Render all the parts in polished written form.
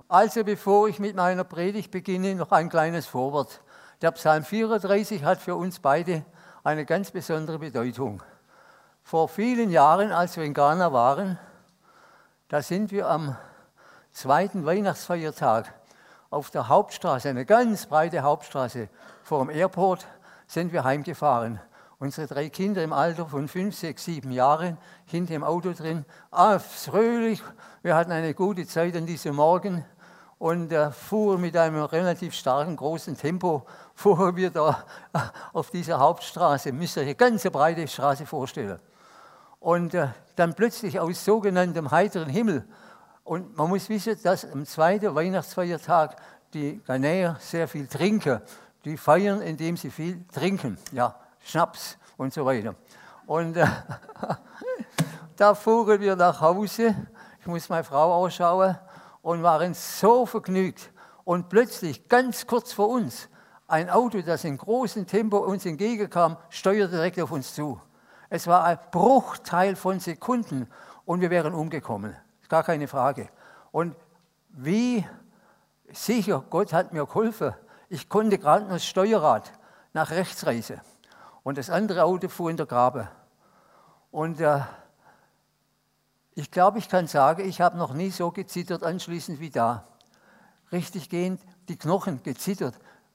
Also bevor ich mit meiner Predigt beginne, noch ein kleines Vorwort. Der Psalm 34 hat für uns beide eine ganz besondere Bedeutung. Vor vielen Jahren, als wir in Ghana waren, da sind wir am zweiten Weihnachtsfeiertag auf der Hauptstraße, eine ganz breite Hauptstraße vor dem Airport, sind wir heimgefahren. Unsere 3 Kinder im Alter von 5, 6, 7 Jahren hinter dem Auto drin. Fröhlich, wir hatten eine gute Zeit an diesem Morgen und fuhren mit einem relativ starken, großen Tempo, fuhren wir da auf dieser Hauptstraße. Müsst ihr euch eine ganz breite Straße vorstellen. Und dann plötzlich aus sogenanntem heiteren Himmel, und man muss wissen, dass am zweiten Weihnachtsfeiertag die Ghanäer sehr viel trinken. Die feiern, indem sie viel trinken, ja, Schnaps und so weiter. Und da fuhren wir nach Hause, ich muss meine Frau ausschauen, und waren so vergnügt. Und plötzlich, ganz kurz vor uns, ein Auto, das in großem Tempo uns entgegenkam, steuerte direkt auf uns zu. Es war ein Bruchteil von Sekunden und wir wären umgekommen. Gar keine Frage. Und wie sicher, Gott hat mir geholfen. Ich konnte gerade noch das Steuerrad nach rechts reißen. Und das andere Auto fuhr in der Grabe. Und ich glaube, ich kann sagen, ich habe noch nie so gezittert anschließend wie da. Richtig gehend, die Knochen gezittert.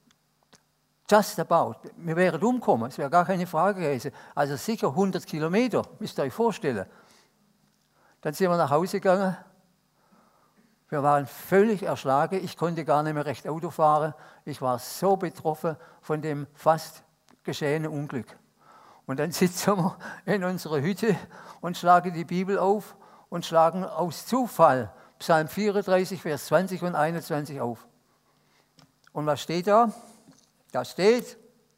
Just about. Wir wären umgekommen, es wäre gar keine Frage gewesen. Also sicher 100 Kilometer, müsst ihr euch vorstellen. Dann sind wir nach Hause gegangen. Wir waren völlig erschlagen. Ich konnte gar nicht mehr recht Auto fahren. Ich war so betroffen von dem fast geschehenen Unglück. Und dann sitzen wir in unserer Hütte und schlagen die Bibel auf und schlagen aus Zufall Psalm 34, Vers 20 und 21 auf. Und was steht da? Da steht,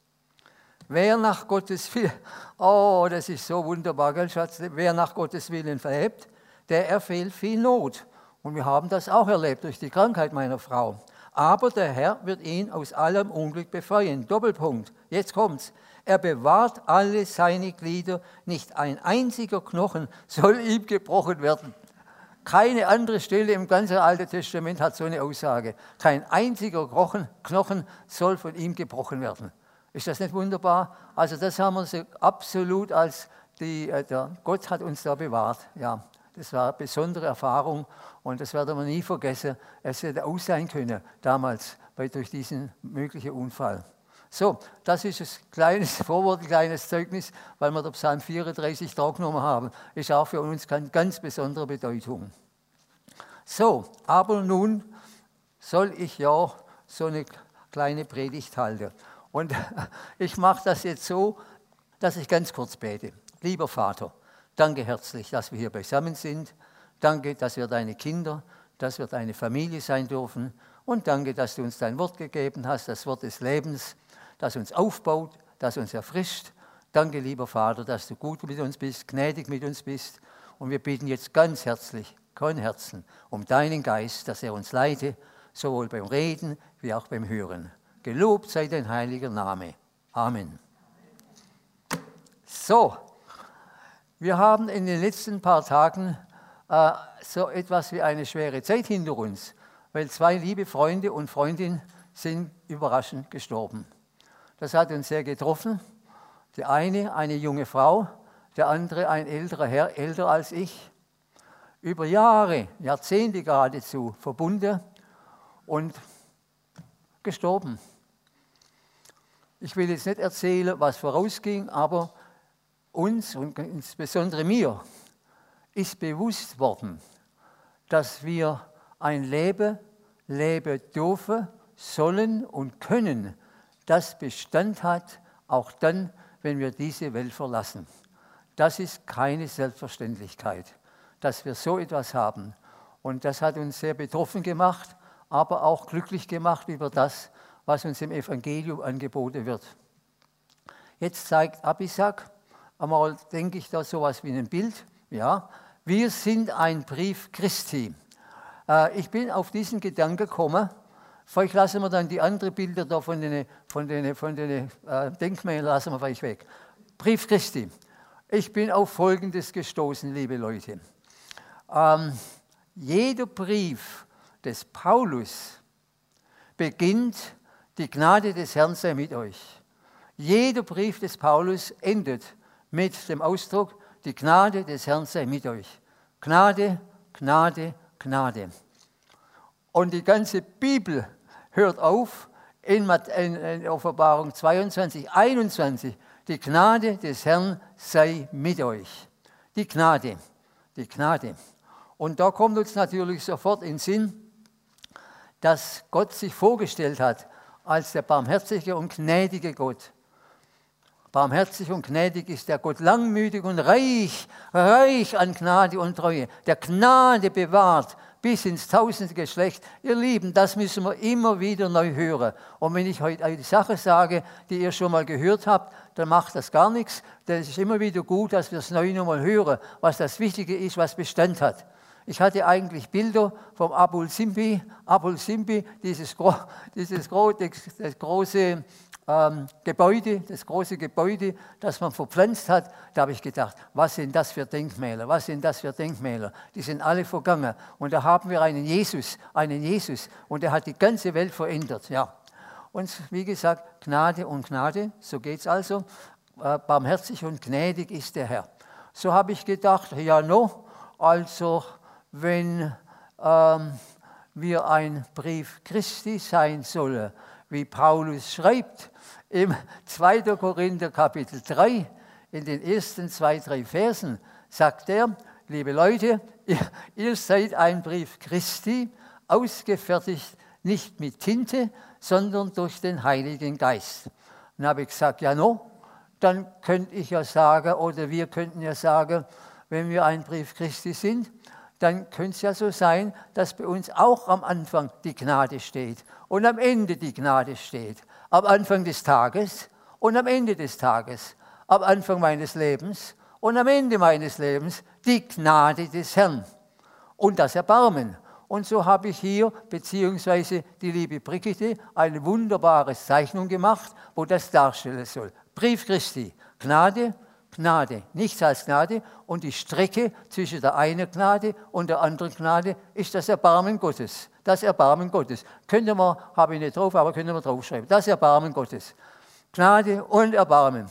wer nach Gottes Willen, oh, das ist so wunderbar, gell, Schatz? Wer nach Gottes Willen verhebt, der erfährt viel Not. Und wir haben das auch erlebt durch die Krankheit meiner Frau. Aber der Herr wird ihn aus allem Unglück befreien. Doppelpunkt, jetzt kommt's. Er bewahrt alle seine Glieder, nicht ein einziger Knochen soll ihm gebrochen werden. Keine andere Stelle im ganzen Alten Testament hat so eine Aussage. Kein einziger Knochen soll von ihm gebrochen werden. Ist das nicht wunderbar? Also das haben wir so absolut als Gott hat uns da bewahrt. Ja, das war eine besondere Erfahrung und das werden wir nie vergessen. Es hätte auch sein können damals durch diesen möglichen Unfall. So, das ist ein kleines Vorwort, ein kleines Zeugnis, weil wir den Psalm 34 da genommen haben. Ist auch für uns eine ganz besondere Bedeutung. So, aber nun soll ich ja so eine kleine Predigt halten. Und ich mache das jetzt so, dass ich ganz kurz bete. Lieber Vater, danke herzlich, dass wir hier beisammen sind. Danke, dass wir deine Kinder, dass wir deine Familie sein dürfen. Und danke, dass du uns dein Wort gegeben hast, das Wort des Lebens, das uns aufbaut, das uns erfrischt. Danke, lieber Vater, dass du gut mit uns bist, gnädig mit uns bist. Und wir beten jetzt ganz herzlich, von Herzen, um deinen Geist, dass er uns leite, sowohl beim Reden wie auch beim Hören. Gelobt sei dein heiliger Name. Amen. So, wir haben in den letzten paar Tagen so etwas wie eine schwere Zeit hinter uns, weil 2 liebe Freunde und Freundinnen sind überraschend gestorben. Das hat uns sehr getroffen. Der eine junge Frau, der andere ein älterer Herr, älter als ich, über Jahre, Jahrzehnte geradezu verbunden und gestorben. Ich will jetzt nicht erzählen, was vorausging, aber uns und insbesondere mir ist bewusst worden, dass wir ein Leben leben dürfen, sollen und können, das Bestand hat, auch dann, wenn wir diese Welt verlassen. Das ist keine Selbstverständlichkeit, dass wir so etwas haben. Und das hat uns sehr betroffen gemacht, aber auch glücklich gemacht über das, was uns im Evangelium angeboten wird. Jetzt zeigt Abisag, einmal denke ich da sowas wie ein Bild, ja, wir sind ein Brief Christi. Ich bin auf diesen Gedanken gekommen. Vielleicht lassen wir dann die anderen Bilder da von den Denkmälern lassen wir vielleicht weg. Brief Christi. Ich bin auf Folgendes gestoßen, liebe Leute. Jeder Brief, des Paulus beginnt: Die Gnade des Herrn sei mit euch. Jeder Brief des Paulus endet mit dem Ausdruck: Die Gnade des Herrn sei mit euch. Gnade, Gnade, Gnade. Und die ganze Bibel hört auf in Offenbarung 22, 21. Die Gnade des Herrn sei mit euch. Die Gnade, die Gnade. Und da kommt uns natürlich sofort in den Sinn, dass Gott sich vorgestellt hat als der barmherzige und gnädige Gott. Barmherzig und gnädig ist der Gott, langmütig und reich an Gnade und Treue, der Gnade bewahrt bis ins 1000. Geschlecht. Ihr Lieben, das müssen wir immer wieder neu hören. Und wenn ich heute eine Sache sage, die ihr schon mal gehört habt, dann macht das gar nichts. Denn es ist immer wieder gut, dass wir es neu nochmal hören, was das Wichtige ist, was Bestand hat. Ich hatte eigentlich Bilder vom Abul Simbi, das große Gebäude, das man verpflanzt hat. Da habe ich gedacht, was sind das für Denkmäler, die sind alle vergangen. Und da haben wir einen Jesus, und der hat die ganze Welt verändert. Ja. Und wie gesagt, Gnade und Gnade, so geht es also, barmherzig und gnädig ist der Herr. So habe ich gedacht, ja also wenn wir ein Brief Christi sein sollen, wie Paulus schreibt, im 2. Korinther Kapitel 3, in den ersten 2, 3 Versen, sagt er: Liebe Leute, ihr seid ein Brief Christi, ausgefertigt nicht mit Tinte, sondern durch den Heiligen Geist. Dann habe ich gesagt, dann könnte ich ja sagen, oder wir könnten ja sagen, wenn wir ein Brief Christi sind, dann könnte es ja so sein, dass bei uns auch am Anfang die Gnade steht und am Ende die Gnade steht. Am Anfang des Tages und am Ende des Tages. Am Anfang meines Lebens und am Ende meines Lebens die Gnade des Herrn und das Erbarmen. Und so habe ich hier, beziehungsweise die liebe Brigitte, eine wunderbare Zeichnung gemacht, wo das darstellen soll. Brief Christi, Gnade, Gnade, nichts als Gnade, und die Strecke zwischen der einen Gnade und der anderen Gnade ist das Erbarmen Gottes. Das Erbarmen Gottes. Habe ich nicht drauf, aber können wir draufschreiben. Das Erbarmen Gottes. Gnade und Erbarmen.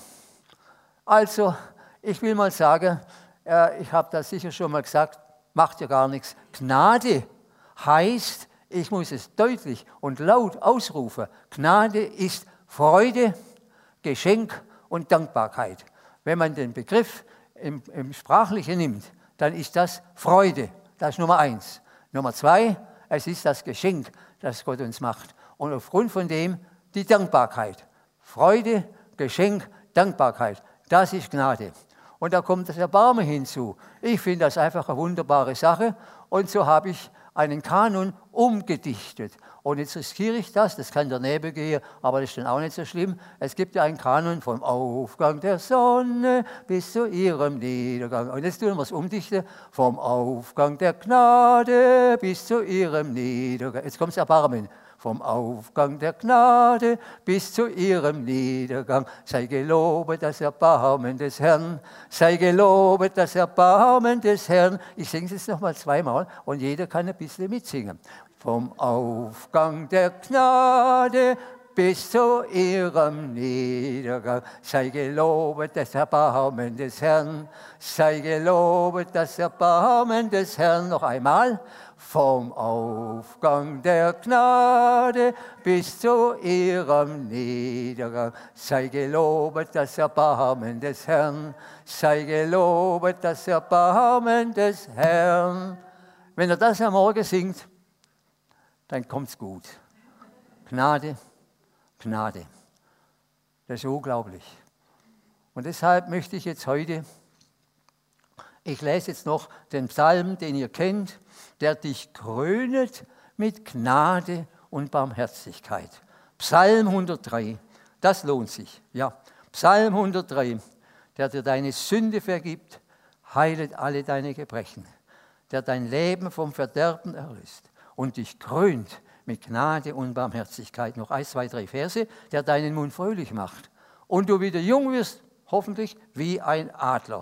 Also, ich will mal sagen, ich habe das sicher schon mal gesagt, macht ja gar nichts. Gnade heißt, ich muss es deutlich und laut ausrufen, Gnade ist Freude, Geschenk und Dankbarkeit. Wenn man den Begriff im Sprachlichen nimmt, dann ist das Freude. Das ist Nummer 1. Nummer 2, es ist das Geschenk, das Gott uns macht. Und aufgrund von dem die Dankbarkeit. Freude, Geschenk, Dankbarkeit. Das ist Gnade. Und da kommt das Erbarmen hinzu. Ich finde das einfach eine wunderbare Sache. Und so habe ich einen Kanon umgedichtet. Und jetzt riskiere ich das kann daneben gehen, aber das ist dann auch nicht so schlimm. Es gibt ja einen Kanon vom Aufgang der Sonne bis zu ihrem Niedergang. Und jetzt tun wir es umdichten, vom Aufgang der Gnade bis zu ihrem Niedergang. Jetzt kommt das Erbarmen. Vom Aufgang der Gnade bis zu ihrem Niedergang. Sei gelobet das Erbarmen des Herrn. Sei gelobet das Erbarmen des Herrn. Ich singe es jetzt noch mal 2-mal und jeder kann ein bisschen mitsingen. Vom Aufgang der Gnade bis zu ihrem Niedergang. Sei gelobet das Erbarmen des Herrn. Sei gelobet das Erbarmen des Herrn. Noch einmal. Vom Aufgang der Gnade bis zu ihrem Niedergang. Sei gelobet das Erbarmen des Herrn. Sei gelobet das Erbarmen des Herrn. Wenn er das am Morgen singt, dann kommt's gut. Gnade, Gnade. Das ist unglaublich. Und deshalb möchte ich jetzt heute, ich lese jetzt noch den Psalm, den ihr kennt, der dich krönet mit Gnade und Barmherzigkeit. Psalm 103, das lohnt sich. Ja, Psalm 103, der dir deine Sünde vergibt, heilet alle deine Gebrechen, der dein Leben vom Verderben erlöst und dich krönt mit Gnade und Barmherzigkeit. Noch 1, 2, 3 Verse, der deinen Mund fröhlich macht. Und du wieder jung wirst, hoffentlich, wie ein Adler.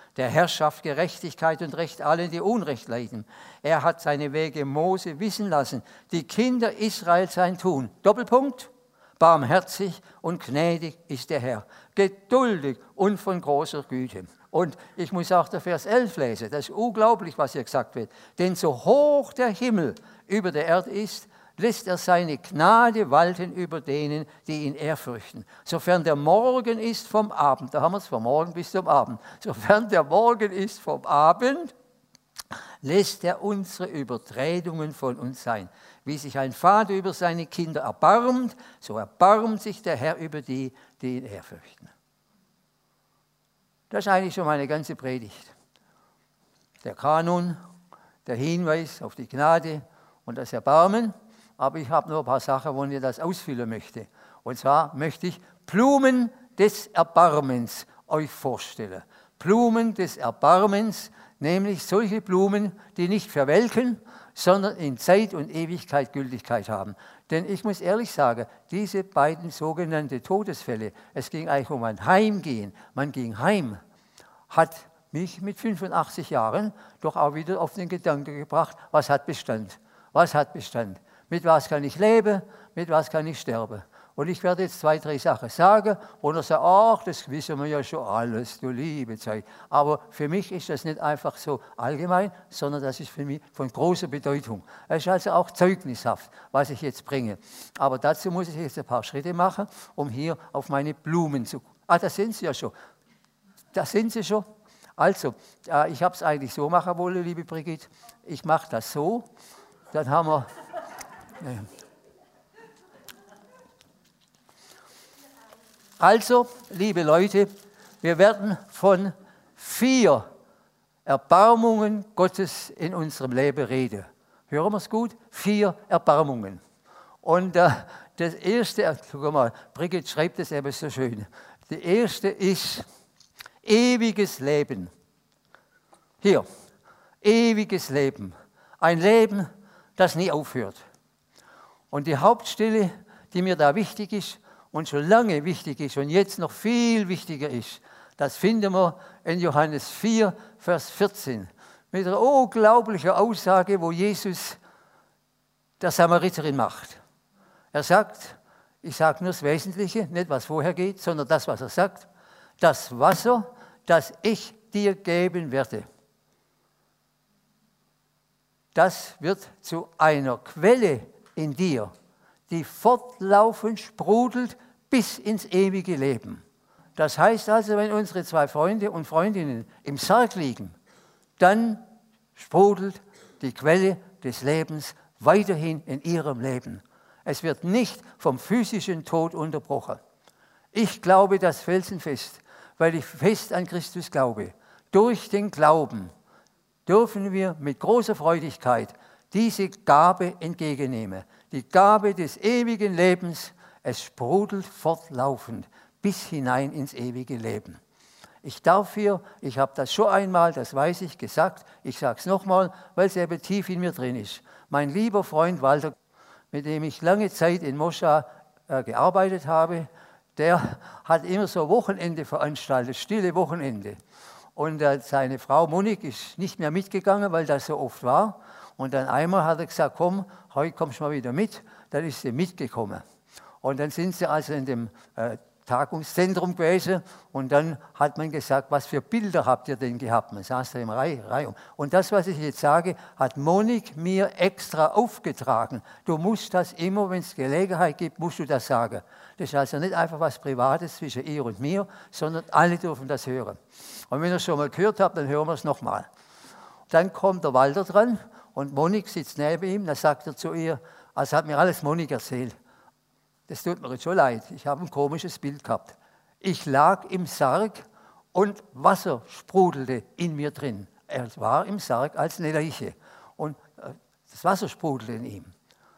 der Herr schafft Gerechtigkeit und Recht allen, die Unrecht leiden. Er hat seine Wege Mose wissen lassen, die Kinder Israels sein Tun. Doppelpunkt. Barmherzig und gnädig ist der Herr, geduldig und von großer Güte. Und ich muss auch der Vers 11 lesen, das ist unglaublich, was hier gesagt wird. Denn so hoch der Himmel über der Erde ist, lässt er seine Gnade walten über denen, die ihn ehrfürchten. Sofern der Morgen ist vom Abend, da haben wir es vom Morgen bis zum Abend, sofern der Morgen ist vom Abend, lässt er unsere Übertretungen von uns sein. Wie sich ein Vater über seine Kinder erbarmt, so erbarmt sich der Herr über die, die ihn ehrfürchten. Das ist eigentlich schon meine ganze Predigt. Der Kanon, der Hinweis auf die Gnade und das Erbarmen, aber ich habe nur ein paar Sachen, wo ich das ausfüllen möchte. Und zwar möchte ich Blumen des Erbarmens euch vorstellen. Blumen des Erbarmens, nämlich solche Blumen, die nicht verwelken, sondern in Zeit und Ewigkeit Gültigkeit haben. Denn ich muss ehrlich sagen, diese beiden sogenannten Todesfälle, es ging eigentlich um ein Heimgehen, man ging heim, hat mich mit 85 Jahren doch auch wieder auf den Gedanken gebracht, was hat Bestand? Was hat Bestand? Mit was kann ich leben, mit was kann ich sterben? Und ich werde jetzt 2, 3 Sachen sagen, und er sagt, ach, das wissen wir ja schon alles, du liebe Zeit. Aber für mich ist das nicht einfach so allgemein, sondern das ist für mich von großer Bedeutung. Es ist also auch zeugnishaft, was ich jetzt bringe. Aber dazu muss ich jetzt ein paar Schritte machen, um hier auf meine Blumen zu kommen. Ah, da sind sie ja schon. Da sind sie schon. Also, ich habe es eigentlich so machen wollen, liebe Brigitte. Ich mache das so, dann haben wir... Also, liebe Leute, wir werden von 4 Erbarmungen Gottes in unserem Leben reden. Hören wir es gut? 4 Erbarmungen. Und das erste, guck mal, Brigitte schreibt es eben so schön. Die erste ist ewiges Leben. Hier, ewiges Leben. Ein Leben, das nie aufhört. Und die Hauptstelle, die mir da wichtig ist, und schon lange wichtig ist und jetzt noch viel wichtiger ist, das finden wir in Johannes 4, Vers 14. Mit einer unglaublichen Aussage, wo Jesus der Samariterin macht. Er sagt, ich sage nur das Wesentliche, nicht was vorher geht, sondern das, was er sagt. Das Wasser, das ich dir geben werde, das wird zu einer Quelle in dir, die fortlaufend sprudelt bis ins ewige Leben. Das heißt also, wenn unsere 2 Freunde und Freundinnen im Sarg liegen, dann sprudelt die Quelle des Lebens weiterhin in ihrem Leben. Es wird nicht vom physischen Tod unterbrochen. Ich glaube das felsenfest, weil ich fest an Christus glaube. Durch den Glauben dürfen wir mit großer Freudigkeit diese Gabe entgegennehmen. Die Gabe des ewigen Lebens, es sprudelt fortlaufend bis hinein ins ewige Leben. Ich darf hier, ich habe das schon einmal, das weiß ich, gesagt, ich sage es nochmal, weil es eben tief in mir drin ist. Mein lieber Freund Walter, mit dem ich lange Zeit in Moschaa gearbeitet habe, der hat immer so Wochenende veranstaltet, stille Wochenende. Und seine Frau Monik ist nicht mehr mitgegangen, weil das so oft war. Und dann einmal hat er gesagt, komm, heute kommst du mal wieder mit. Dann ist sie mitgekommen. Und dann sind sie also in dem Tagungszentrum gewesen. Und dann hat man gesagt, was für Bilder habt ihr denn gehabt? Man saß da im Reihe. Und das, was ich jetzt sage, hat Monik mir extra aufgetragen. Du musst das immer, wenn es Gelegenheit gibt, musst du das sagen. Das ist also nicht einfach was Privates zwischen ihr und mir, sondern alle dürfen das hören. Und wenn ihr es schon mal gehört habt, dann hören wir es nochmal. Dann kommt der Walter dran. Und Monik sitzt neben ihm, dann sagt er zu ihr, also hat mir alles Monik erzählt. Das tut mir jetzt schon leid, ich habe ein komisches Bild gehabt. Ich lag im Sarg und Wasser sprudelte in mir drin. Er war im Sarg als eine Leiche und das Wasser sprudelte in ihm.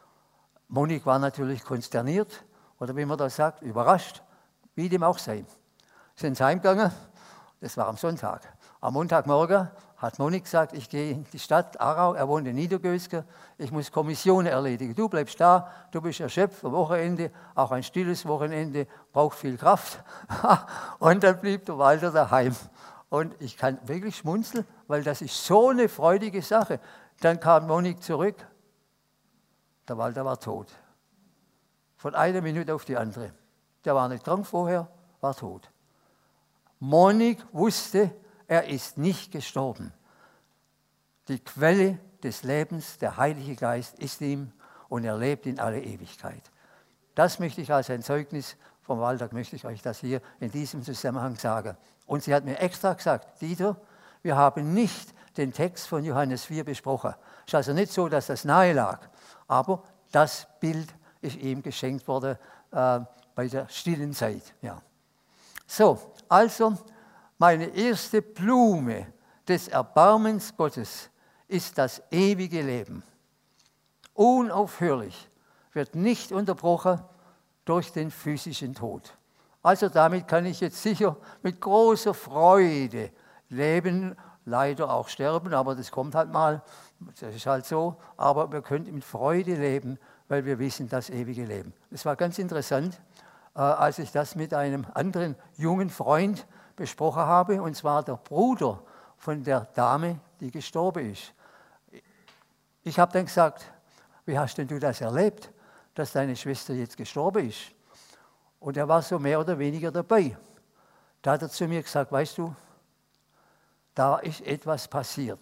Monik war natürlich konsterniert oder wie man das sagt, überrascht, wie dem auch sei. Sind heimgegangen, das war am Sonntag. Am Montagmorgen hat Monik gesagt, ich gehe in die Stadt Aarau, er wohnt in Niedergösgen, ich muss Kommissionen erledigen. Du bleibst da, du bist erschöpft am Wochenende, auch ein stilles Wochenende, braucht viel Kraft. Und dann blieb der Walter daheim. Und ich kann wirklich schmunzeln, weil das ist so eine freudige Sache. Dann kam Monique zurück, der Walter war tot. Von einer Minute auf die andere. Der war nicht krank vorher, war tot. Monique wusste, er ist nicht gestorben. Die Quelle des Lebens, der Heilige Geist, ist ihm und er lebt in alle Ewigkeit. Das möchte ich als ein Zeugnis vom Walter, möchte ich euch das hier in diesem Zusammenhang sagen. Und sie hat mir extra gesagt, Dieter, wir haben nicht den Text von Johannes 4 besprochen. Es ist also nicht so, dass das nahe lag, aber das Bild ist ihm geschenkt worden bei der stillen Zeit. Ja. So, also meine erste Blume des Erbarmens Gottes ist das ewige Leben. Unaufhörlich, wird nicht unterbrochen durch den physischen Tod. Also damit kann ich jetzt sicher mit großer Freude leben, leider auch sterben, aber das kommt halt mal, das ist halt so, aber wir können mit Freude leben, weil wir wissen, das ewige Leben. Es war ganz interessant, als ich das mit einem anderen jungen Freund besprochen habe, und zwar der Bruder von der Dame, die gestorben ist. Ich habe dann gesagt, wie hast denn du das erlebt, dass deine Schwester jetzt gestorben ist? Und er war so mehr oder weniger dabei. Da hat er zu mir gesagt, weißt du, da ist etwas passiert.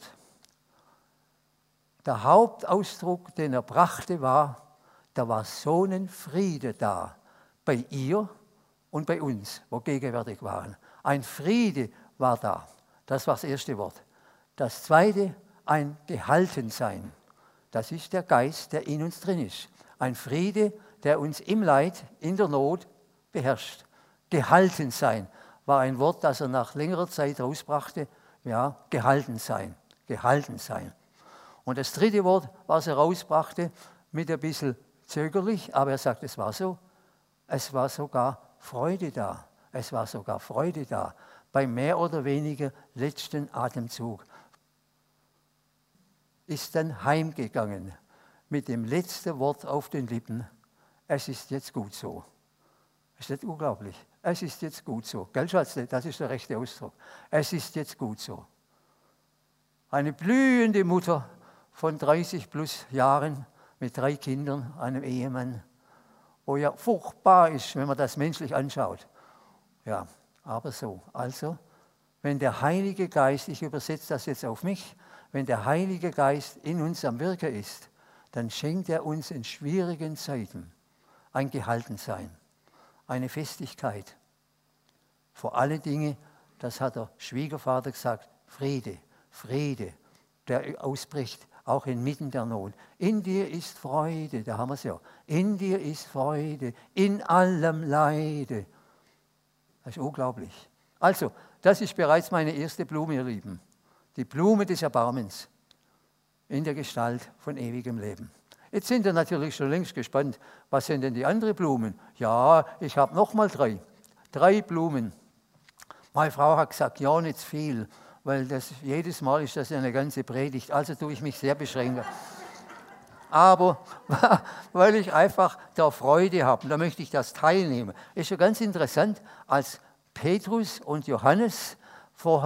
Der Hauptausdruck, den er brachte, war, da war so ein Friede da, bei ihr und bei uns, wo gegenwärtig waren. Ein Friede war da. Das war das erste Wort. Das zweite, ein Gehaltensein. Das ist der Geist, der in uns drin ist. Ein Friede, der uns im Leid, in der Not beherrscht. Gehaltensein war ein Wort, das er nach längerer Zeit rausbrachte. Ja, gehalten sein, gehalten sein. Und das dritte Wort, was er rausbrachte, mit ein bisschen zögerlich, aber er sagt, es war so, es war sogar Freude da. Es war sogar Freude da, beim mehr oder weniger letzten Atemzug. Ist dann heimgegangen mit dem letzten Wort auf den Lippen, es ist jetzt gut so. Ist das unglaublich? Es ist jetzt gut so. Gell, Schatzle? Das ist der rechte Ausdruck. Es ist jetzt gut so. Eine blühende Mutter von 30 plus Jahren mit 3 Kindern, einem Ehemann, wo ja furchtbar ist, wenn man das menschlich anschaut. Ja, aber so. Also, wenn der Heilige Geist, ich übersetze das jetzt auf mich, wenn der Heilige Geist in uns am Wirken ist, dann schenkt er uns in schwierigen Zeiten ein Gehaltensein, eine Festigkeit. Vor alle Dinge, das hat der Schwiegervater gesagt, Friede, Friede, der ausbricht, auch inmitten der Not. In dir ist Freude, da haben wir es ja. In dir ist Freude, in allem Leide. Das ist unglaublich. Also, das ist bereits meine erste Blume, ihr Lieben. Die Blume des Erbarmens in der Gestalt von ewigem Leben. Jetzt sind wir natürlich schon längst gespannt, was sind denn die anderen Blumen? Ja, ich habe noch mal 3. 3 Blumen. Meine Frau hat gesagt, ja, nicht viel, weil jedes Mal ist das ja eine ganze Predigt, also tue ich mich sehr beschränken. Aber weil ich einfach da Freude habe, da möchte ich das teilnehmen. Ist ja ganz interessant, als Petrus und Johannes vor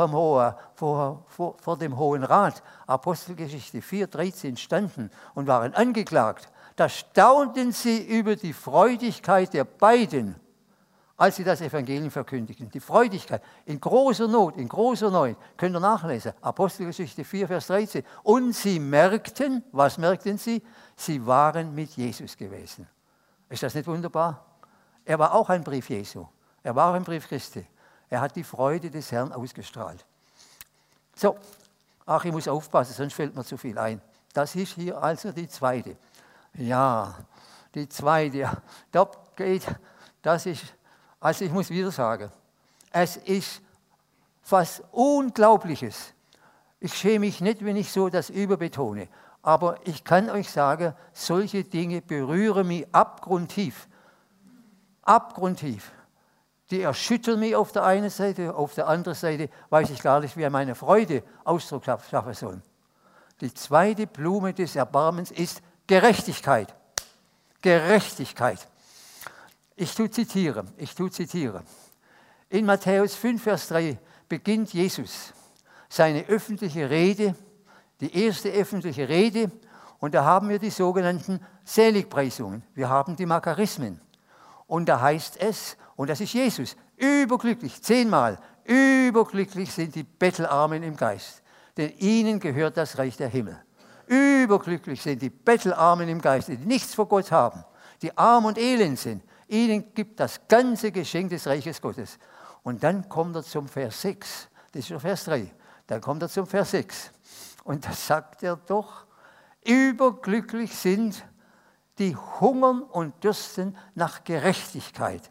dem Hohen Rat, Apostelgeschichte 4,13 standen und waren angeklagt, da staunten sie über die Freudigkeit der beiden, als sie das Evangelium verkündigten. Die Freudigkeit in großer Not, in großer Not, könnt ihr nachlesen, Apostelgeschichte 4, Vers 13. Und sie merkten, was merkten sie? Sie waren mit Jesus gewesen. Ist das nicht wunderbar? Er war auch ein Brief Jesu, er war auch ein Brief Christi. Er hat die Freude des Herrn ausgestrahlt. So, ach, ich muss aufpassen, sonst fällt mir zu viel ein. Das ist hier also die zweite. Ja, die zweite. Ja, da geht, das ist, also ich muss wieder sagen, es ist was Unglaubliches. Ich schäme mich nicht, wenn ich so das überbetone, aber ich kann euch sagen, solche Dinge berühren mich abgrundtief. Abgrundtief. Die erschüttern mich auf der einen Seite, auf der anderen Seite weiß ich gar nicht, wie ich meine Freude Ausdruck schaffen soll. Die zweite Blume des Erbarmens ist Gerechtigkeit. Gerechtigkeit. Ich tue zitiere. In Matthäus 5, Vers 3 beginnt Jesus seine öffentliche Rede, die erste öffentliche Rede, und da haben wir die sogenannten Seligpreisungen. Wir haben die Makarismen. Und da heißt es, und das ist Jesus, überglücklich, 10-mal, überglücklich sind die Bettelarmen im Geist, denn ihnen gehört das Reich der Himmel. Überglücklich sind die Bettelarmen im Geist, die nichts vor Gott haben, die arm und elend sind. Ihnen gibt das ganze Geschenk des Reiches Gottes. Und dann kommt er zum Vers 6, das ist schon Vers 3, dann kommt er zum Vers 6. Und da sagt er doch, überglücklich sind die hungern und dürsten nach Gerechtigkeit.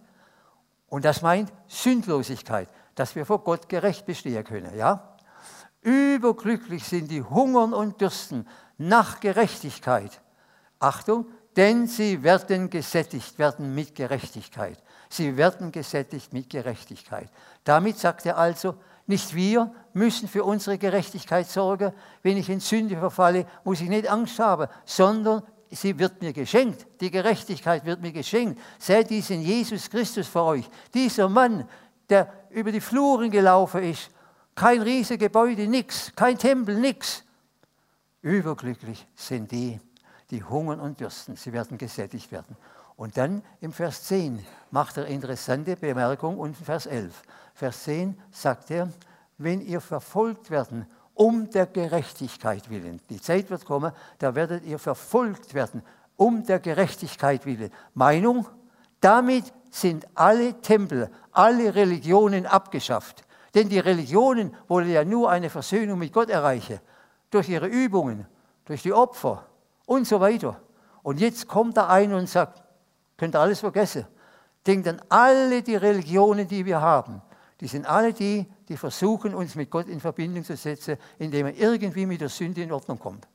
Und das meint Sündlosigkeit, dass wir vor Gott gerecht bestehen können. Ja? Überglücklich sind die hungern und dürsten nach Gerechtigkeit. Achtung, denn sie werden gesättigt werden mit Gerechtigkeit. Sie werden gesättigt mit Gerechtigkeit. Damit sagt er also, nicht wir müssen für unsere Gerechtigkeit sorgen. Wenn ich in Sünde verfalle, muss ich nicht Angst haben, sondern sie wird mir geschenkt. Die Gerechtigkeit wird mir geschenkt. Seht diesen Jesus Christus vor euch. Dieser Mann, der über die Fluren gelaufen ist. Kein Riesengebäude, nichts. Kein Tempel, nichts. Überglücklich sind die, die hungern und dürsten. Sie werden gesättigt werden. Und dann im Vers 10 macht er interessante Bemerkung und Vers 11. Vers 10 sagt er, wenn ihr verfolgt werden um der Gerechtigkeit willen. Die Zeit wird kommen, da werdet ihr verfolgt werden um der Gerechtigkeit willen. Meinung? Damit sind alle Tempel, alle Religionen abgeschafft. Denn die Religionen wollen ja nur eine Versöhnung mit Gott erreichen. Durch ihre Übungen, durch die Opfer und so weiter. Und jetzt kommt da einer und sagt, könnt ihr alles vergessen. Denkt an alle die Religionen, die wir haben. Die sind alle die, die versuchen, uns mit Gott in Verbindung zu setzen, indem er irgendwie mit der Sünde in Ordnung kommt.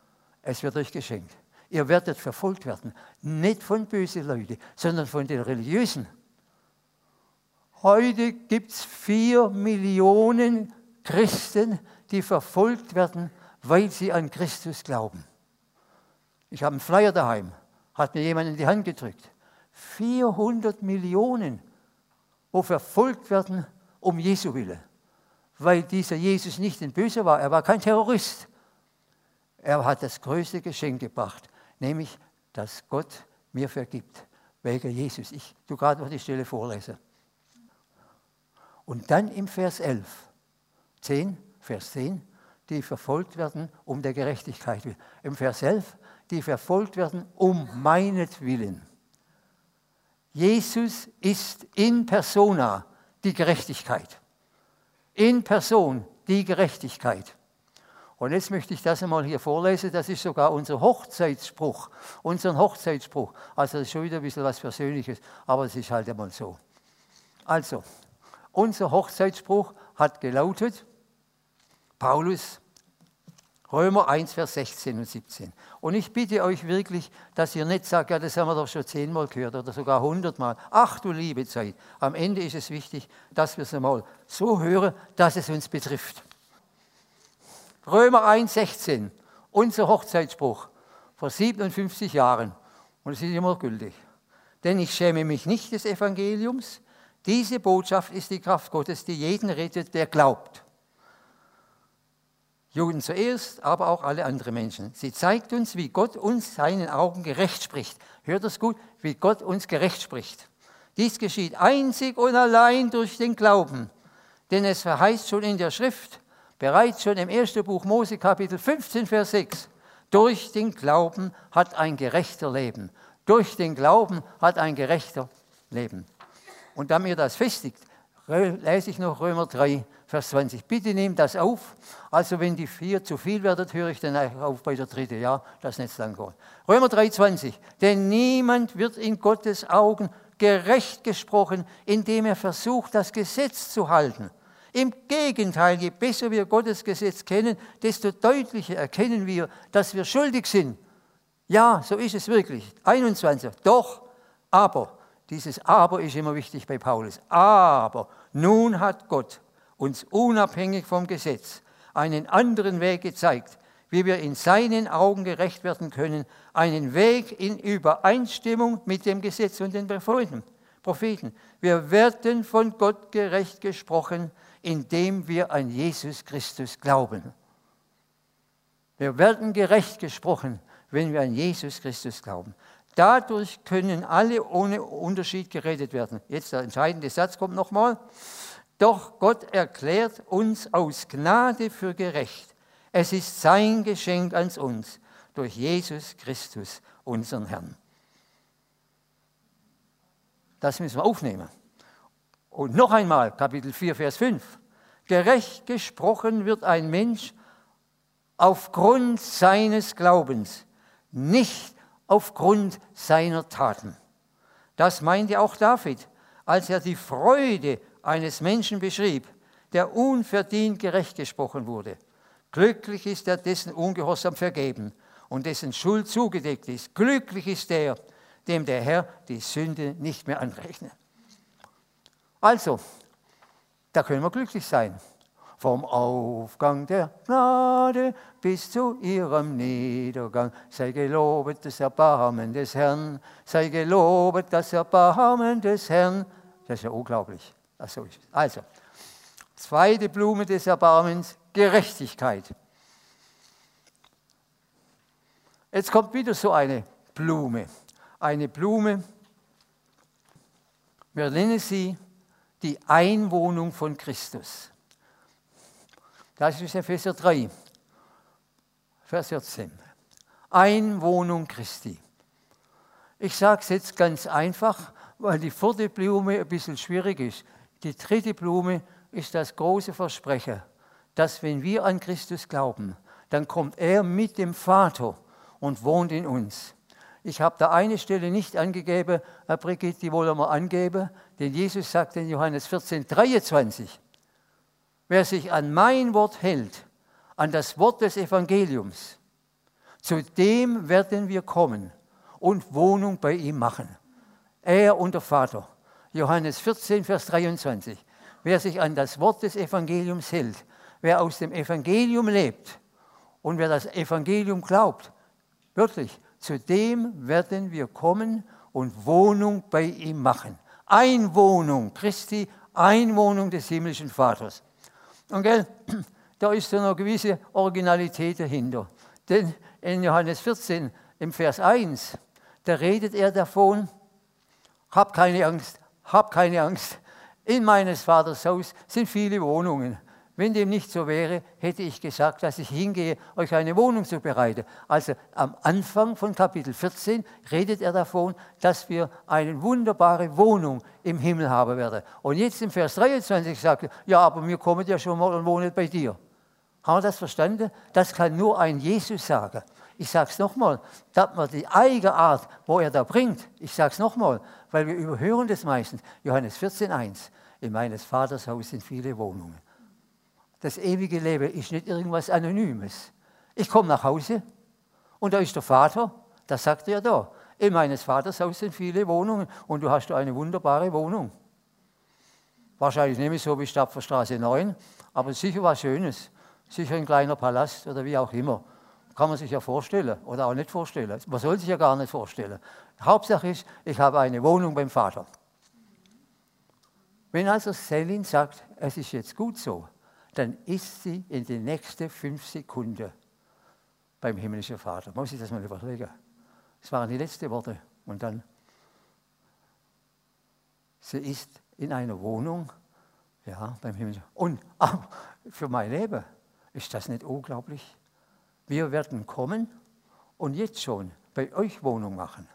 Es wird euch geschenkt. Ihr werdet verfolgt werden. Nicht von bösen Leuten, sondern von den Religiösen. Heute gibt es 4 Millionen Christen, die verfolgt werden, weil sie an Christus glauben. Ich habe einen Flyer daheim, hat mir jemand in die Hand gedrückt. 400 Millionen, wo verfolgt werden um Jesu Willen. Weil dieser Jesus nicht ein Böser war, er war kein Terrorist. Er hat das größte Geschenk gebracht, nämlich, dass Gott mir vergibt, wegen Jesus. Ich tue gerade noch die Stelle vorlesen. Und dann im Vers 11, Vers 10, die verfolgt werden um der Gerechtigkeit willen. Im Vers 11, die verfolgt werden um meinetwillen. Jesus ist in persona die Gerechtigkeit. In Person die Gerechtigkeit. Und jetzt möchte ich das einmal hier vorlesen, das ist sogar unser Hochzeitsspruch. Unseren Hochzeitsspruch. Also das ist schon wieder ein bisschen was Persönliches, aber es ist halt einmal so. Also, unser Hochzeitsspruch hat gelautet, Paulus, Römer 1, Vers 16 und 17. Und ich bitte euch wirklich, dass ihr nicht sagt, ja, das haben wir doch schon 10-mal gehört oder sogar 100-mal. Ach du liebe Zeit, am Ende ist es wichtig, dass wir es einmal so hören, dass es uns betrifft. Römer 1, 16, unser Hochzeitsspruch vor 57 Jahren. Und es ist immer gültig. Denn ich schäme mich nicht des Evangeliums. Diese Botschaft ist die Kraft Gottes, die jeden rettet, der glaubt. Juden zuerst, aber auch alle anderen Menschen. Sie zeigt uns, wie Gott uns seinen Augen gerecht spricht. Hört das gut? Wie Gott uns gerecht spricht. Dies geschieht einzig und allein durch den Glauben. Denn es verheißt schon in der Schrift, bereits schon im 1. Buch Mose, Kapitel 15, Vers 6, durch den Glauben hat ein Gerechter Leben. Durch den Glauben hat ein Gerechter Leben. Und damit ihr das festigt, lese ich noch Römer 3, Vers 20. Bitte nehmt das auf. Also wenn die 4 zu viel werden, höre ich dann auf bei der 3. Ja, das nicht lang geht. Römer 3, 20. Denn niemand wird in Gottes Augen gerecht gesprochen, indem er versucht, das Gesetz zu halten. Im Gegenteil, je besser wir Gottes Gesetz kennen, desto deutlicher erkennen wir, dass wir schuldig sind. Ja, so ist es wirklich. 21. Doch, aber, dieses Aber ist immer wichtig bei Paulus. Aber nun hat Gott uns unabhängig vom Gesetz einen anderen Weg gezeigt, wie wir in seinen Augen gerecht werden können, einen Weg in Übereinstimmung mit dem Gesetz und den Propheten. Wir werden von Gott gerecht gesprochen, indem wir an Jesus Christus glauben. Wir werden gerecht gesprochen, wenn wir an Jesus Christus glauben. Dadurch können alle ohne Unterschied gerettet werden. Jetzt der entscheidende Satz kommt nochmal. Doch Gott erklärt uns aus Gnade für gerecht. Es ist sein Geschenk an uns durch Jesus Christus, unseren Herrn. Das müssen wir aufnehmen. Und noch einmal, Kapitel 4, Vers 5. Gerecht gesprochen wird ein Mensch aufgrund seines Glaubens, nicht aufgrund seiner Taten. Das meinte auch David, als er die Freude eines Menschen beschrieb, der unverdient gerecht gesprochen wurde. Glücklich ist der, dessen Ungehorsam vergeben und dessen Schuld zugedeckt ist. Glücklich ist der, dem der Herr die Sünde nicht mehr anrechnet. Also, da können wir glücklich sein. Vom Aufgang der Gnade bis zu ihrem Niedergang. Sei gelobet das Erbarmen des Herrn. Sei gelobet das Erbarmen des Herrn. Das ist ja unglaublich. Ach, so ist es. Also, zweite Blume des Erbarmens, Gerechtigkeit. Jetzt kommt wieder so eine Blume. Eine Blume, wir nennen sie die Einwohnung von Christus. Das ist Epheser 3, Vers 14. Einwohnung Christi. Ich sage es jetzt ganz einfach, weil die vierte Blume ein bisschen schwierig ist. Die dritte Blume ist das große Versprechen, dass wenn wir an Christus glauben, dann kommt er mit dem Vater und wohnt in uns. Ich habe da eine Stelle nicht angegeben, Herr Brigitte, die wollen wir angeben, denn Jesus sagt in Johannes 14, 23, wer sich an mein Wort hält, an das Wort des Evangeliums, zu dem werden wir kommen und Wohnung bei ihm machen. Er und der Vater. Johannes 14, Vers 23. Wer sich an das Wort des Evangeliums hält, wer aus dem Evangelium lebt und wer das Evangelium glaubt, wirklich, zu dem werden wir kommen und Wohnung bei ihm machen. Einwohnung Christi, Einwohnung des himmlischen Vaters. Und gell, da ist so eine gewisse Originalität dahinter. Denn in Johannes 14, im Vers 1, da redet er davon, hab keine Angst, hab keine Angst. In meines Vaters Haus sind viele Wohnungen. Wenn dem nicht so wäre, hätte ich gesagt, dass ich hingehe, euch eine Wohnung zu bereiten. Also am Anfang von Kapitel 14 redet er davon, dass wir eine wunderbare Wohnung im Himmel haben werden. Und jetzt im Vers 23 sagt er, ja, aber wir kommen ja schon mal und wohnen bei dir. Haben wir das verstanden? Das kann nur ein Jesus sagen. Ich sage es nochmal, dass man die eigene Art, wo er da bringt, ich sage es nochmal, weil wir überhören das meistens. Johannes 14,1, in meines Vaters Haus sind viele Wohnungen. Das ewige Leben ist nicht irgendwas Anonymes. Ich komme nach Hause und da ist der Vater, das sagt er da. In meines Vaters Haus sind viele Wohnungen und du hast eine wunderbare Wohnung. Wahrscheinlich nicht so wie Stapferstraße 9, aber sicher was Schönes. Sicher ein kleiner Palast oder wie auch immer. Kann man sich ja vorstellen oder auch nicht vorstellen. Man soll sich ja gar nicht vorstellen. Hauptsache ist, ich habe eine Wohnung beim Vater. Wenn also Selin sagt, es ist jetzt gut so, dann ist sie in den nächsten 5 Sekunden beim himmlischen Vater. Man muss sich das mal überlegen. Das waren die letzten Worte. Und dann, sie ist in einer Wohnung, ja, beim himmlischen Vater. Und für mein Leben ist das nicht unglaublich? Wir werden kommen und jetzt schon bei euch Wohnung machen.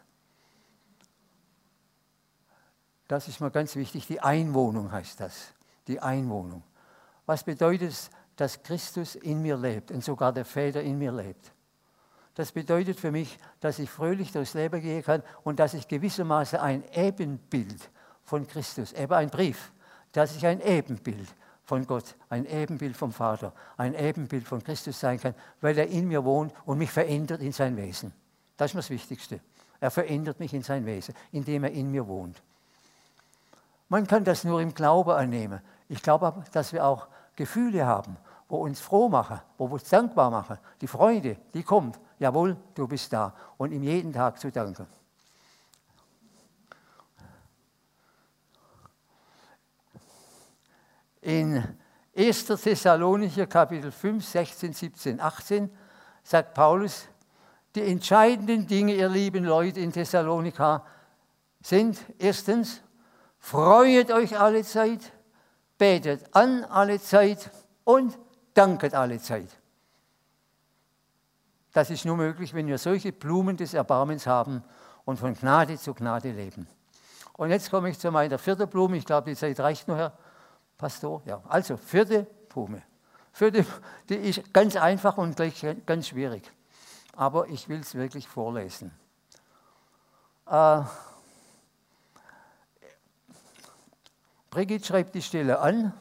Das ist mir ganz wichtig. Die Einwohnung heißt das. Die Einwohnung. Was bedeutet es, dass Christus in mir lebt und sogar der Vater in mir lebt? Das bedeutet für mich, dass ich fröhlich durchs Leben gehen kann und dass ich gewissermaßen ein Ebenbild von Christus, eben ein Brief, dass ich ein Ebenbild von Gott, ein Ebenbild vom Vater, ein Ebenbild von Christus sein kann, weil er in mir wohnt und mich verändert in sein Wesen. Das ist mir das Wichtigste. Er verändert mich in sein Wesen, indem er in mir wohnt. Man kann das nur im Glauben annehmen. Ich glaube aber, dass wir auch Gefühle haben, wo uns froh machen, wo uns dankbar machen. Die Freude, die kommt. Jawohl, du bist da. Und ihm jeden Tag zu danken. In 1. Thessalonicher, Kapitel 5, 16, 17, 18, sagt Paulus, die entscheidenden Dinge, ihr lieben Leute in Thessalonika, sind erstens, freuet euch alle Zeit, betet an alle Zeit und danket alle Zeit. Das ist nur möglich, wenn wir solche Blumen des Erbarmens haben und von Gnade zu Gnade leben. Und jetzt komme ich zu meiner vierten Blume. Ich glaube, die Zeit reicht noch, Herr Pastor. Ja, also, vierte Blume. Die ist ganz einfach und gleich ganz schwierig. Aber ich will es wirklich vorlesen. Brigitte schreibt die Stelle an.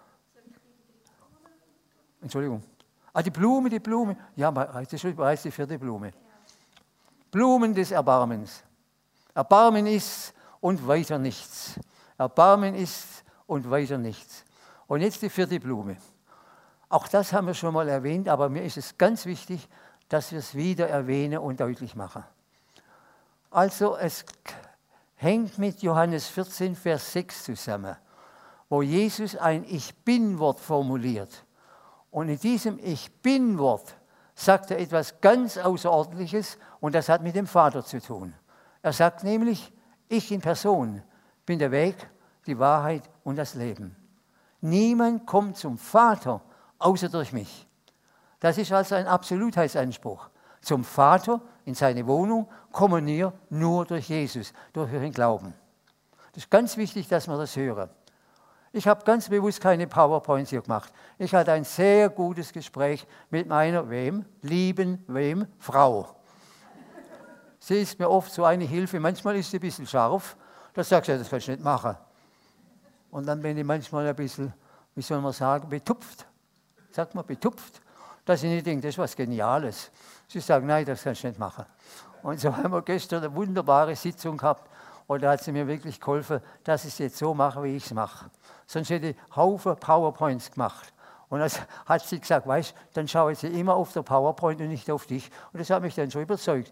Entschuldigung. Die Blume. Ja, das ist bereits die vierte Blume. Blumen des Erbarmens. Erbarmen ist und weiter nichts. Erbarmen ist und weiter nichts. Und jetzt die vierte Blume. Auch das haben wir schon mal erwähnt, aber mir ist es ganz wichtig, dass wir es wieder erwähnen und deutlich machen. Also es hängt mit Johannes 14, Vers 6 zusammen, wo Jesus ein Ich-Bin-Wort formuliert. Und in diesem Ich-Bin-Wort sagt er etwas ganz Außerordentliches und das hat mit dem Vater zu tun. Er sagt nämlich, ich in Person bin der Weg, die Wahrheit und das Leben. Niemand kommt zum Vater, außer durch mich. Das ist also ein Absolutheitsanspruch. Zum Vater in seine Wohnung kommen wir nur durch Jesus, durch den Glauben. Das ist ganz wichtig, dass wir das hören. Ich habe ganz bewusst keine PowerPoints hier gemacht. Ich hatte ein sehr gutes Gespräch mit meiner, lieben Frau. Sie ist mir oft so eine Hilfe. Manchmal ist sie ein bisschen scharf. Da sagst du, das kannst du nicht machen. Und dann bin ich manchmal ein bisschen, wie soll man sagen, betupft. Sagt man betupft. Dass ich nicht denke, das ist was Geniales. Sie sagen, nein, das kannst du nicht machen. Und so haben wir gestern eine wunderbare Sitzung gehabt. Und da hat sie mir wirklich geholfen, dass ich es jetzt so mache, wie ich es mache. Sonst hätte ich Haufen PowerPoints gemacht. Und das hat sie gesagt, weißt du, dann schaue ich sie immer auf der PowerPoint und nicht auf dich. Und das hat mich dann schon überzeugt.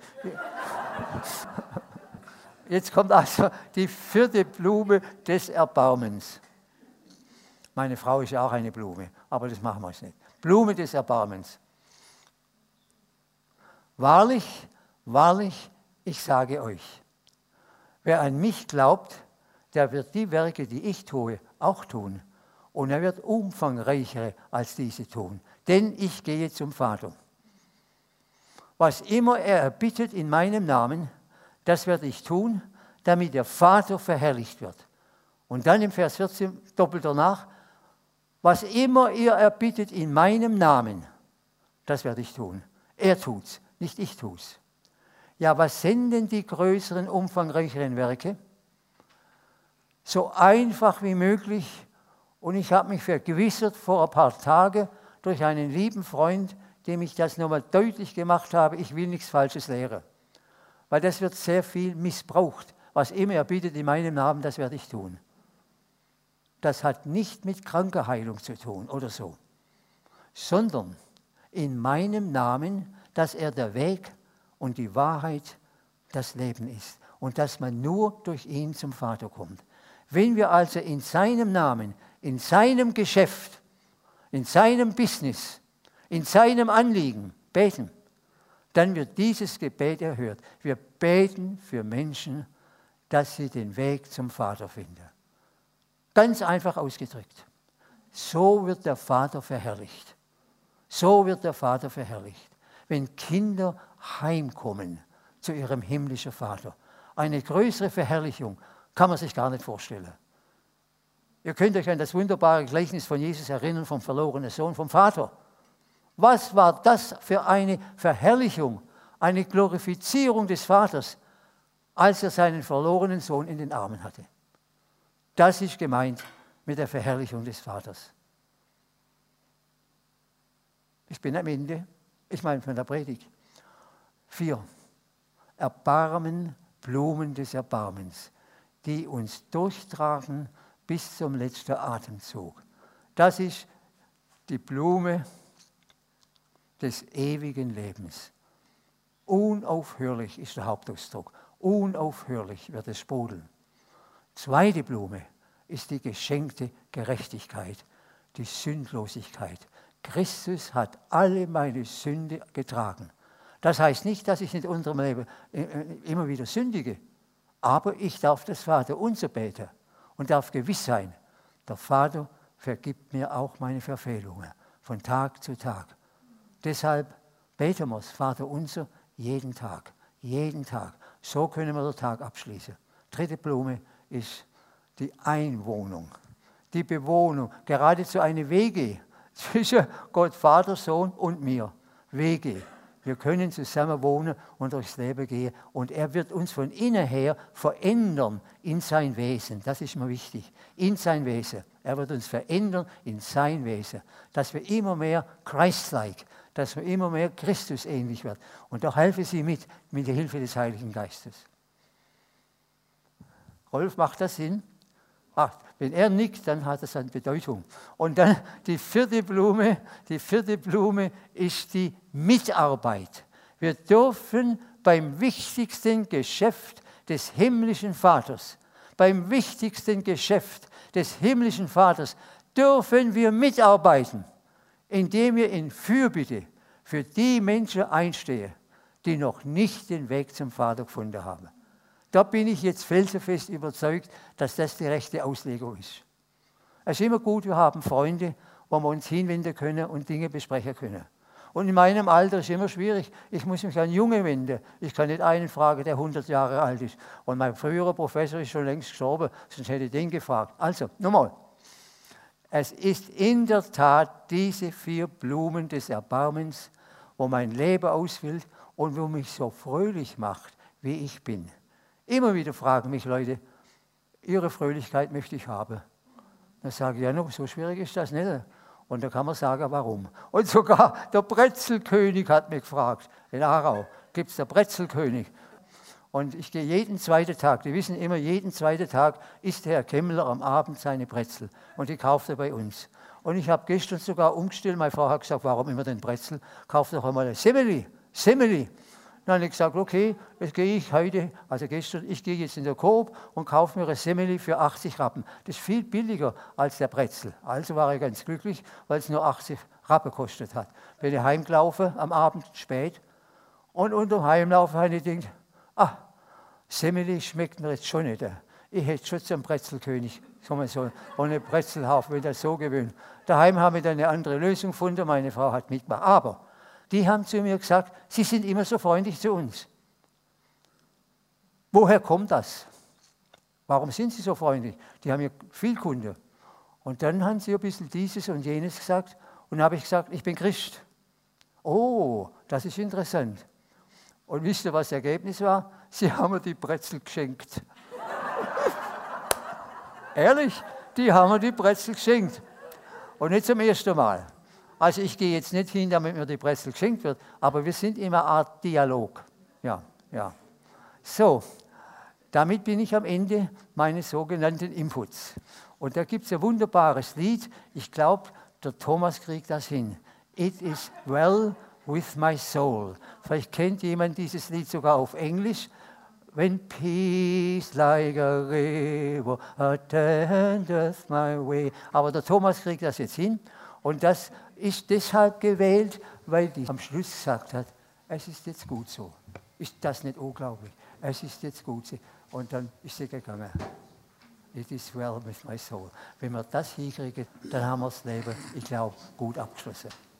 Jetzt kommt also die vierte Blume des Erbarmens. Meine Frau ist ja auch eine Blume, aber das machen wir jetzt nicht. Blume des Erbarmens. Wahrlich, wahrlich, ich sage euch, wer an mich glaubt, der wird die Werke, die ich tue, auch tun. Und er wird umfangreichere als diese tun. Denn ich gehe zum Vater. Was immer er erbittet in meinem Namen, das werde ich tun, damit der Vater verherrlicht wird. Und dann im Vers 14 doppelt danach, was immer ihr erbittet in meinem Namen, das werde ich tun. Er tut's, nicht ich tu's. Ja, was sind denn die größeren, umfangreicheren Werke? So einfach wie möglich. Und ich habe mich vergewissert vor ein paar Tagen durch einen lieben Freund, dem ich das nochmal deutlich gemacht habe, ich will nichts Falsches lehren. Weil das wird sehr viel missbraucht. Was immer er bittet in meinem Namen, das werde ich tun. Das hat nicht mit Krankenheilung zu tun oder so, sondern in meinem Namen, dass er der Weg und die Wahrheit, das Leben ist und dass man nur durch ihn zum Vater kommt. Wenn wir also in seinem Namen, in seinem Geschäft, in seinem Business, in seinem Anliegen beten, dann wird dieses Gebet erhört. Wir beten für Menschen, dass sie den Weg zum Vater finden. Ganz einfach ausgedrückt. So wird der Vater verherrlicht. So wird der Vater verherrlicht. Wenn Kinder heimkommen zu ihrem himmlischen Vater. Eine größere Verherrlichung kann man sich gar nicht vorstellen. Ihr könnt euch an das wunderbare Gleichnis von Jesus erinnern, vom verlorenen Sohn, vom Vater. Was war das für eine Verherrlichung, eine Glorifizierung des Vaters, als er seinen verlorenen Sohn in den Armen hatte? Das ist gemeint mit der Verherrlichung des Vaters. Ich bin am Ende, ich meine von der Predigt. 4. Erbarmen, Blumen des Erbarmens, die uns durchtragen bis zum letzten Atemzug. Das ist die Blume des ewigen Lebens. Unaufhörlich ist der Hauptausdruck. Unaufhörlich wird es sprudeln. Zweite Blume ist die geschenkte Gerechtigkeit. Die Sündlosigkeit. Christus hat alle meine Sünde getragen. Das heißt nicht, dass ich in unserem Leben immer wieder sündige, aber ich darf das Vaterunser beten und darf gewiss sein, der Vater vergibt mir auch meine Verfehlungen von Tag zu Tag. Deshalb beten wir das Vaterunser jeden Tag, jeden Tag. So können wir den Tag abschließen. Dritte Blume ist die Einwohnung, die Bewohnung, geradezu eine WG zwischen Gott, Vater, Sohn und mir. WG. Wir können zusammen wohnen und durchs Leben gehen und er wird uns von innen her verändern in sein Wesen. Das ist mir wichtig. In sein Wesen. Er wird uns verändern in sein Wesen. Dass wir immer mehr Christ-like, dass wir immer mehr Christus ähnlich werden. Und da helfe Sie mit der Hilfe des Heiligen Geistes. Rolf, macht das Sinn? Ach, wenn er nickt, dann hat das eine Bedeutung. Und dann die vierte Blume ist die Mitarbeit. Wir dürfen beim wichtigsten Geschäft des himmlischen Vaters, dürfen wir mitarbeiten, indem wir in Fürbitte für die Menschen einstehen, die noch nicht den Weg zum Vater gefunden haben. Da bin ich jetzt felsenfest überzeugt, dass das die rechte Auslegung ist. Es ist immer gut, wir haben Freunde, wo wir uns hinwenden können und Dinge besprechen können. Und in meinem Alter ist es immer schwierig, ich muss mich an Junge wenden. Ich kann nicht einen fragen, der 100 Jahre alt ist. Und mein früherer Professor ist schon längst gestorben, sonst hätte ich den gefragt. Also, nochmal. Es ist in der Tat diese 4 Blumen des Erbarmens, wo mein Leben ausfüllt und wo mich so fröhlich macht, wie ich bin. Immer wieder fragen mich Leute, ihre Fröhlichkeit möchte ich haben. Dann sage ich, ja, no, so schwierig ist das nicht. Und da kann man sagen, warum. Und sogar der Brezelkönig hat mich gefragt. In Aarau gibt es der Brezelkönig. Und ich gehe jeden zweiten Tag, die wissen immer, jeden zweiten Tag isst der Herr Kemmler am Abend seine Brezel. Und die kauft er bei uns. Und ich habe gestern sogar umgestellt, meine Frau hat gesagt, warum immer den Brezel? Kauft doch einmal ein Semmeli. Dann habe ich gesagt, okay, jetzt gehe ich heute, also gestern, ich gehe jetzt in der Coop und kaufe mir ein Semmeli für 80 Rappen. Das ist viel billiger als der Brezel. Also war ich ganz glücklich, weil es nur 80 Rappen gekostet hat. Bin ich heimgelaufen am Abend spät und unterm Heimlaufen habe ich gedacht, Semmeli schmeckt mir jetzt schon nicht. Ich hätte schon zum Brezelkönig, so ohne Brezelhaufen, wenn das so gewöhnt. Daheim haben wir dann eine andere Lösung gefunden, meine Frau hat mitgemacht. Aber die haben zu mir gesagt, Sie sind immer so freundlich zu uns. Woher kommt das? Warum sind Sie so freundlich? Die haben ja viel Kunde. Und dann haben sie ein bisschen dieses und jenes gesagt. Und dann habe ich gesagt, ich bin Christ. Oh, das ist interessant. Und wisst ihr, was das Ergebnis war? Sie haben mir die Brezel geschenkt. Ehrlich, die haben mir die Brezel geschenkt. Und nicht zum ersten Mal. Also ich gehe jetzt nicht hin, damit mir die Brezel geschenkt wird, aber wir sind immer eine Art Dialog. Ja. So, damit bin ich am Ende meines sogenannten Inputs. Und da gibt es ein wunderbares Lied. Ich glaube, der Thomas kriegt das hin. It is well with my soul. Vielleicht kennt jemand dieses Lied sogar auf Englisch. When peace like a river attendeth my way. Aber der Thomas kriegt das jetzt hin. Und das ist deshalb gewählt, weil die am Schluss gesagt hat, es ist jetzt gut so. Ist das nicht unglaublich? Es ist jetzt gut so. Und dann ist sie gegangen. It is well with my soul. Wenn wir das hinkriegen, dann haben wir das Leben, ich glaube, gut abgeschlossen.